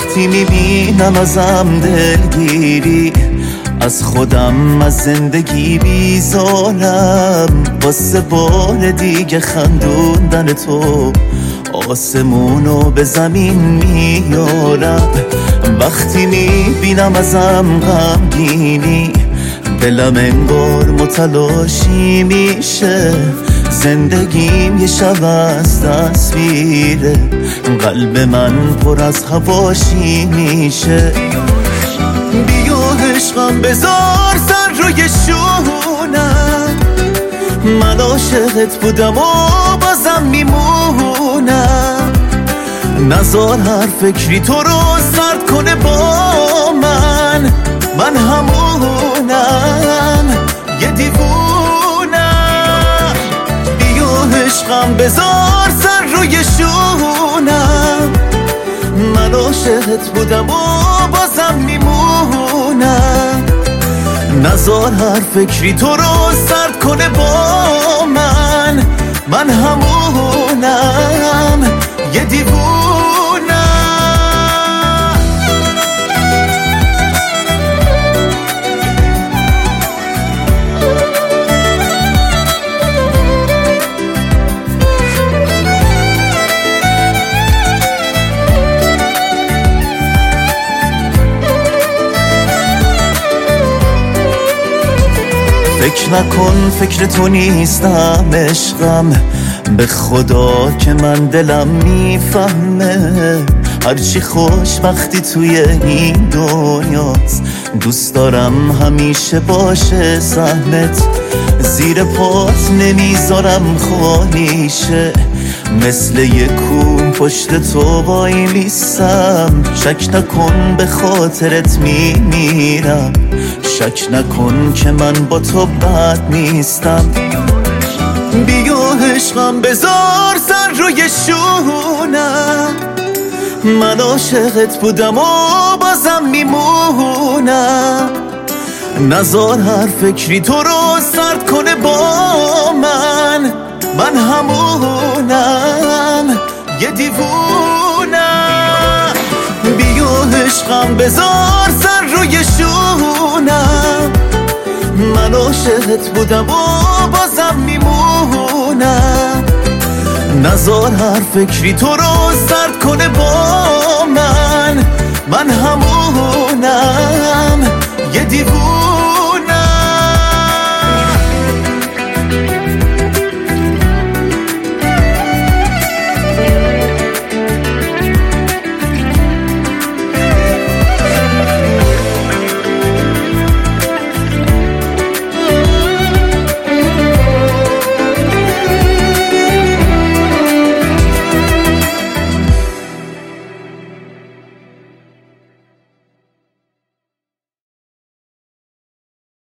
وقتی میبینم ازم دلگیری، از خودم از زندگی بیزارم، واسه بار دیگه خندوندن تو آسمونو به زمین میارم. وقتی میبینم ازم غمگینی، دلم انگار متلاشی میشه، زندگیم یه شب از تصویره، قلب من پر از هواشی میشه. بیا عشقم بذار سر روی شونم، من عاشقت بودم و بازم میمونم، نزار هر فکری تو رو سرد کنه با من همونم یه دیوونم. بیا عشقم بذار سر روی شونم، من عاشقت بودم و بازم میمونم، نزار هر فکری تو رو سرد کنه با من همونم یه دیوونم. فکر نکن فکر تو نیستم عشقم، به خدا که من دلم میفهمه، هرچی خوشبختی توی این دنیاست، دوست دارم همیشه باشه سهمت، زیر پات نمیذارم خالی شه، مثل یه کوه پشت تو وای میستم، شک نکن به خاطرت میمیرم، شک نکن که من با تو بد نیستم. بیا عشقم بذار سر روی شونم، من عاشقت بودم و بازم میمونم، نزار هر فکری تو رو سرد کنه با من همونم یه دیوونم. بیا عشقم بذار سر روی شونم، من عاشقت بودم و بازم میمونم، نزار هر فکری تو رو سرد کنه با من همونم